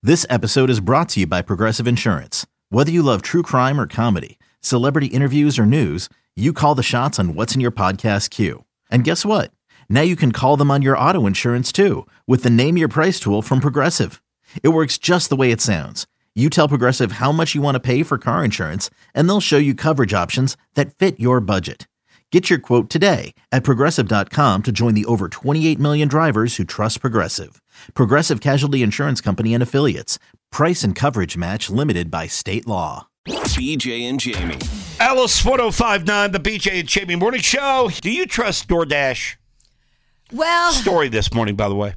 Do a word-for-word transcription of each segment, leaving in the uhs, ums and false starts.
This episode is brought to you by Progressive Insurance. Whether you love true crime or comedy, celebrity interviews or news, you call the shots on what's in your podcast queue. And guess what? Now you can call them on your auto insurance too with the Name Your Price tool from Progressive. It works just the way it sounds. You tell Progressive how much you want to pay for car insurance, and they'll show you coverage options that fit your budget. Get your quote today at Progressive dot com to join the over twenty-eight million drivers who trust Progressive. Progressive Casualty Insurance Company and Affiliates. Price and coverage match limited by state law. B J and Jamie. Alice one oh five point nine, the B J and Jamie Morning Show. Do you trust DoorDash? Well, Story this morning, by the way.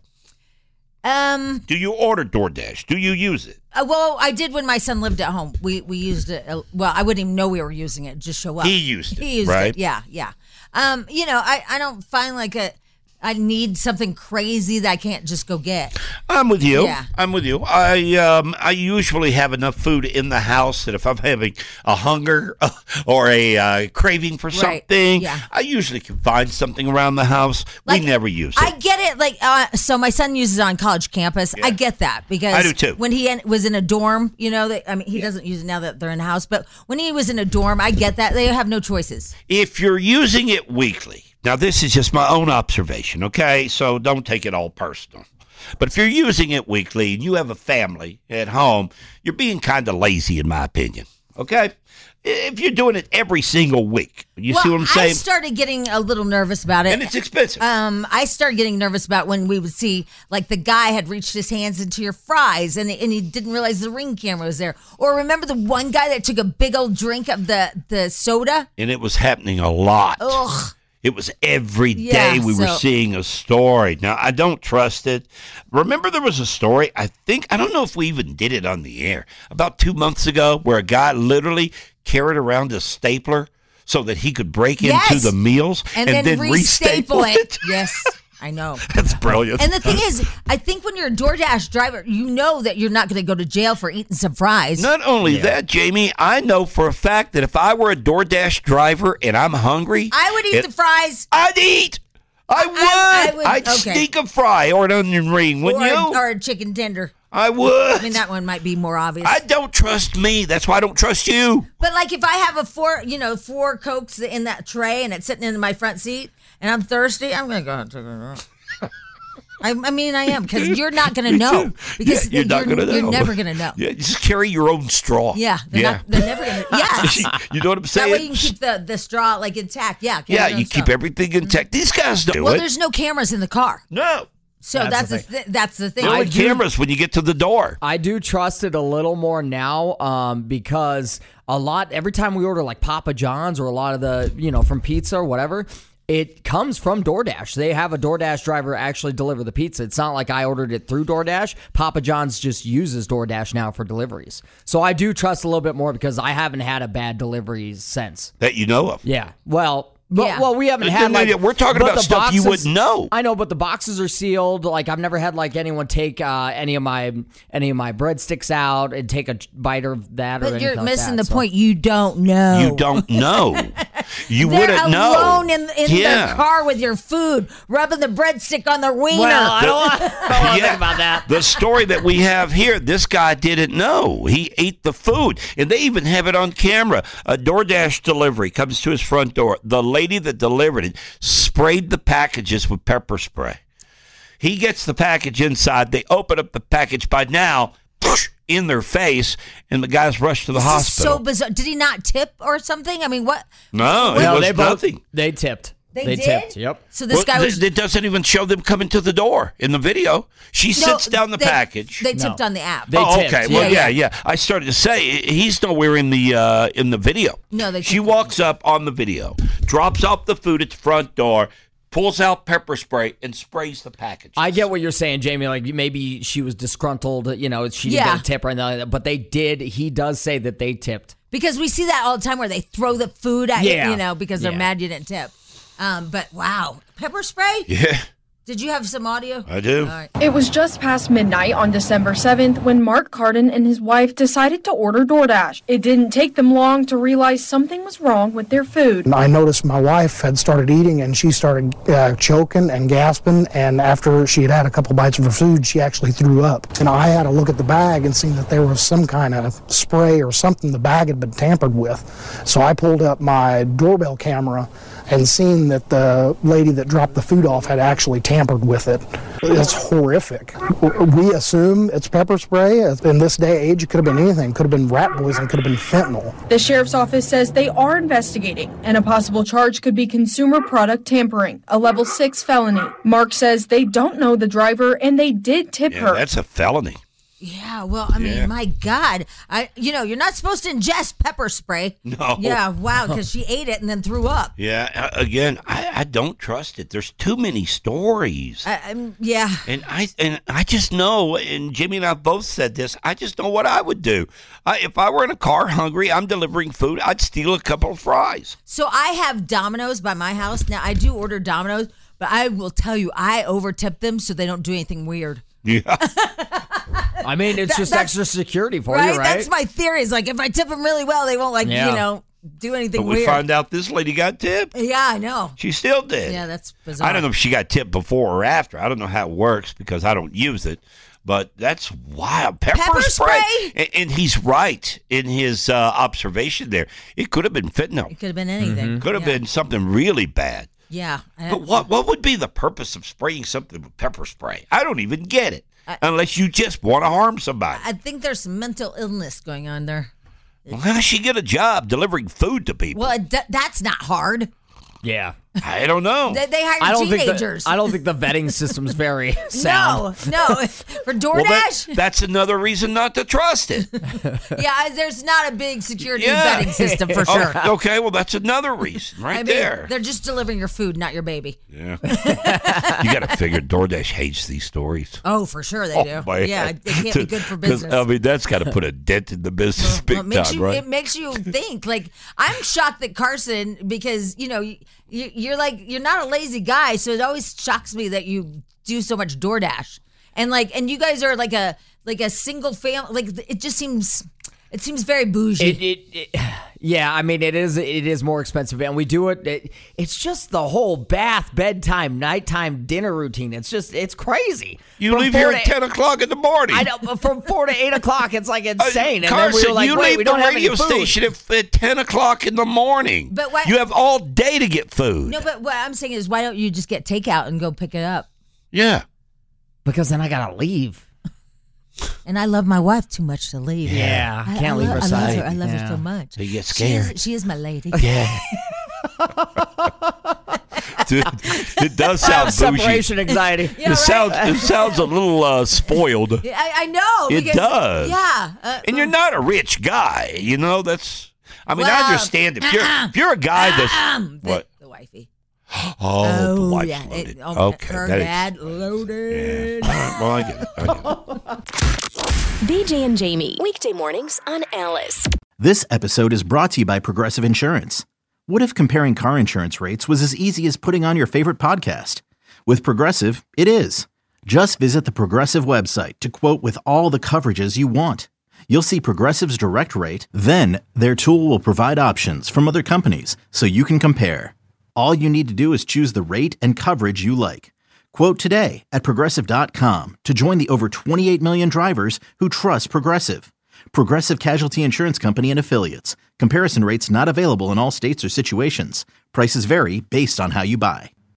um, Do you order DoorDash? Do you use it? uh, well, I did when my son lived at home. We we used it. Uh, well, I wouldn't even know we were using it. Just show up. He used it, He used right? it. Yeah, yeah. Um, you know, I I don't find like a. I need something crazy that I can't just go get. I'm with you. Yeah. I'm with you. I um I usually have enough food in the house that if I'm having a hunger or a uh, craving for Right. something, Yeah. I usually can find something around the house. Like, we never use it. I get it. Like, uh, so my son uses it on college campus. I get that because I do too. When he en- was in a dorm, you know, they, I mean, he doesn't use it now that they're in a house, but when he was in a dorm, I get that they have no choices. If you're using it weekly, now this is just my own observation, okay? So don't take it all personal. But if you're using it weekly and you have a family at home, you're being kind of lazy, in my opinion, okay? If you're doing it every single week, you well, see what I'm saying? I started getting a little nervous about it. And it's expensive. Um, I started getting nervous about when we would see, like, the guy had reached his hands into your fries and, and he didn't realize the Ring camera was there. Or remember the one guy that took a big old drink of the, the soda? and it was happening a lot. Ugh. It was every day Yeah, we were so- seeing a story. Now, I don't trust it. Remember there was a story, I think, I don't know if we even did it on the air, about two months ago where a guy literally carried around a stapler so that he could break Yes. into the meals And, and, then, then re-staple restaple it. it. Yes, I know. That's brilliant. And the thing is, I think when you're a DoorDash driver, you know that you're not going to go to jail for eating some fries. Not only that, Jamie, I know for a fact that if I were a DoorDash driver and I'm hungry, I would eat it- the fries. I'd eat. I would. I would- I'd okay. sneak a fry or an onion ring, wouldn't or, you? or a chicken tender. I would. I mean, that one might be more obvious. I don't trust me. That's why I don't trust you. But like if I have a four, you know, four Cokes in that tray and it's sitting in my front seat and I'm thirsty, I'm going to go and take it out. I, I mean, I am because you're not going to know because Yeah, you're not gonna You're know. never going to know. Yeah, just carry your own straw. Yeah, they're, yeah. Not, they're never going to. Yes. You know what I'm That saying? way you can keep the, the straw like intact. Yeah. carry yeah, your own you keep straw. everything intact. These guys don't Well, do it. there's no cameras in the car, No. so That's that's the the th- that's the thing. No I one do- cameras when you get to the door. I do trust it a little more now um, because a lot, every time we order like Papa John's or a lot of the, you know, from pizza or whatever, it comes from DoorDash. They have a DoorDash driver actually deliver the pizza. It's not like I ordered it through DoorDash. Papa John's just uses DoorDash now for deliveries. So I do trust a little bit more because I haven't had a bad delivery since. That you know of. Yeah. Well, but, Yeah. well, we haven't No, had no, like no, we're talking but about the stuff you boxes- wouldn't know. I know, but the boxes are sealed. Like I've never had like anyone take uh, any of my any of my breadsticks out and take a bite of that or But anything you're like missing that, the so. point. You don't know. You don't know. You They're wouldn't know. alone in, in yeah. the car with your food, rubbing the breadstick on their wiener. Well, I don't want, I don't want to Yeah. think about that. The story that we have here, this guy didn't know. He ate the food. And they even have it on camera. A DoorDash delivery comes to his front door. The lady that delivered it sprayed the packages with pepper spray. He gets the package inside. They open up the package. By now, in their face, and the guy's rushed to the This is hospital. so bizarre. Did he not tip or something? I mean, what? no, it No, was they both nothing. they tipped. They, They did? tipped. Yep. So this Well, guy th- was. it doesn't even show them coming to the door in the video. She No, sits down the they- package. They tipped No. on the app. They oh, tipped, okay. yeah, Well, yeah, yeah. yeah. I started to say he's nowhere in the uh, in the video. No, they She tipped. walks up on the video, drops off the food at the front door, pulls out pepper spray, and sprays the package. I get what you're saying, Jamie. Like maybe she was disgruntled, you know, she didn't Yeah. get a tip or anything like that, but they did. He does say that they tipped. Because we see that all the time where they throw the food at Yeah. you, you know, because they're Yeah. mad you didn't tip. Um, but wow, pepper spray? Yeah. Did you have some audio? I do. All right. It was just past midnight on December seventh when Mark Cardin and his wife decided to order DoorDash. It didn't take them long to realize something was wrong with their food. I noticed my wife had started eating and she started uh, choking and gasping, and after she had had a couple bites of her food, she actually threw up. And I had to look at the bag and see that there was some kind of spray or something the bag had been tampered with. So I pulled up my doorbell camera and seen that the lady that dropped the food off had actually tampered with it. It's horrific. We assume it's pepper spray. In this day and age, it could have been anything. Could have been rat poison, could have been fentanyl. The sheriff's office says they are investigating, and a possible charge could be consumer product tampering, a level six felony. Mark says they don't know the driver, and they did tip Yeah, her. that's a felony. Yeah, well, I mean, Yeah. my God. I, you know, you're not supposed to ingest pepper spray. No. Yeah, wow, because she ate it and then threw up. Yeah, uh, again, I, I don't trust it. There's too many stories. I, I'm, yeah. And I and I just know, and Jimmy and I both said this, I just know what I would do. I, if I were in a car hungry, I'm delivering food, I'd steal a couple of fries. So I have Domino's by my house. Now, I do order Domino's, but I will tell you, I over-tip them so they don't do anything weird. Yeah. I mean, it's That- just that's- extra security for Right? you, right? That's my theory. Is like, if I tip them really well, they won't, like, Yeah. you know, do anything But we weird. found out this lady got tipped. Yeah, I know. She still did. Yeah, that's bizarre. I don't know if she got tipped before or after. I don't know how it works because I don't use it. But that's wild. Pepper, Pepper spray. spray? And, and he's right in his uh, observation there. It could have been fentanyl. It could have been anything. Could have yeah. been something really bad. Yeah. I- But what what would be the purpose of spraying something with pepper spray? I don't even get it. Unless you just want to harm somebody. I think there's some mental illness going on there. Well, how does she get a job delivering food to people? Well, it, that's not hard. yeah. I don't know. They, they hire I don't teenagers. think the, I don't think the vetting system's very sound. No, no. For DoorDash, Well, that, that's another reason not to trust it. yeah, there's not a big security Yeah. vetting system for sure. Oh, okay, well, that's another reason right I mean, there. they're just delivering your food, not your baby. Yeah. You got to figure DoorDash hates these stories. Oh, for sure they do. man. Yeah, it can't be good for 'Cause, business. I mean, that's got to put a dent in the business big Well, it makes time, you, right? It makes you think. Like, I'm shocked that Carson, because, you know, you, you're like, you're not a lazy guy, so it always shocks me that you do so much DoorDash. And like, and you guys are like a, like a single family, like it just seems, it seems very bougie. It, it, it, yeah, I mean, it is it is more expensive, and we do it, it. It's just the whole bath, bedtime, nighttime, dinner routine. It's just, it's crazy. You From leave four here to at ten o'clock in the morning. I know, but from four to eight o'clock, it's like Uh, insane. and Carson, then we were like, you wait, leave we don't the have radio any food. station at, at ten o'clock in the morning. But why- You have all day to get food. no, but what I'm saying is, why don't you just get takeout and go pick it up? Yeah. Because then I gotta leave. And I love my wife too much to leave. Yeah, I, can't I leave lo- her I love side. her. I love Yeah. her so much. So you get She scared. is, she is my lady. Yeah. Dude, it does sound bougie. Separation anxiety. Yeah, It right? sounds it sounds a little uh, spoiled. I, I know. It because- does. Yeah. Uh, And you're not a rich guy, you know. That's. I mean, I Well, understand if you're if you're a guy that's um, the, what. the wifey. Oh, the wife's yeah. loaded. It, oh, okay, her that is- dad loaded. Yeah. All right, well, I get it. I get it. B J and Jamie, weekday mornings on Alice. This episode is brought to you by Progressive Insurance. What if comparing car insurance rates was as easy as putting on your favorite podcast? With Progressive, it is. Just visit the Progressive website to quote with all the coverages you want. You'll see Progressive's direct rate, then their tool will provide options from other companies so you can compare. All you need to do is choose the rate and coverage you like. Quote today at Progressive dot com to join the over twenty-eight million drivers who trust Progressive. Progressive Casualty Insurance Company and Affiliates. Comparison rates not available in all states or situations. Prices vary based on how you buy.